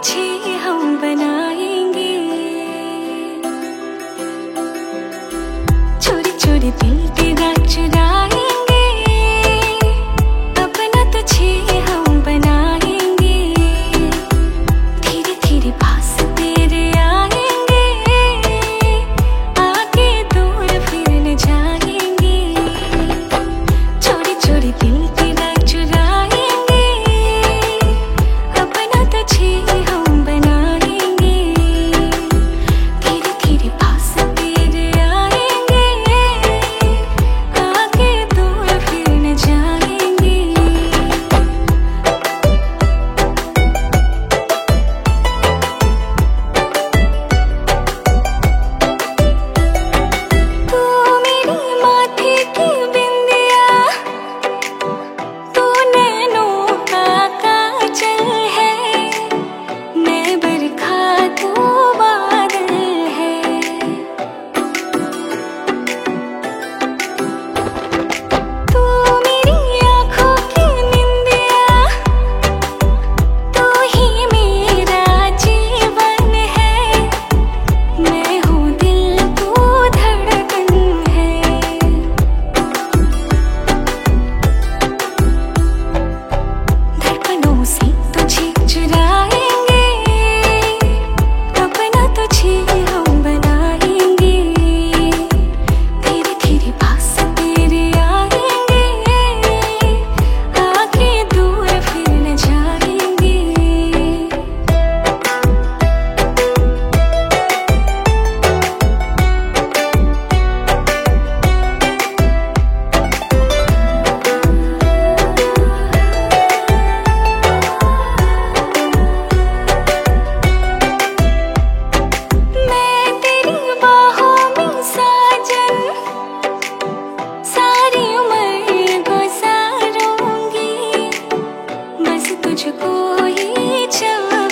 तुझे हम बनाएंगे, चोरी चोरी दिल तेरा चुराएंगे, अपना तुझे हम बनाएंगे, धीरे धीरे पास तेरे आएंगे, आगे दूर फिर न जाएंगे, चोरी चोरी दिल तेरा चुराएंगे, अपना तुझे हम बनाएंगे, धीरे धीरे पास तेरे आएंगे, आगे दूर फिर न जाएंगे। तू मेरे माथे की बिंदिया, तू नैनों का काजल है, मैं बरखा तू बादल है, तू मेरी आँखों की निंदिया, तू ही मेरा जीवन है, मैं हूँ दिल तू धड़कन है, धड़कनों से तुझे चुराएंगे, अपना तुझे हम बनाएंगे, धीरे धीरे पास तेरे आएंगे, आगे दूर फिर न जाएंगे। मैं तेरी बाहों में साजन, सारी उम्र गुजारूंगी, बस तुझको ही चाहूंगी।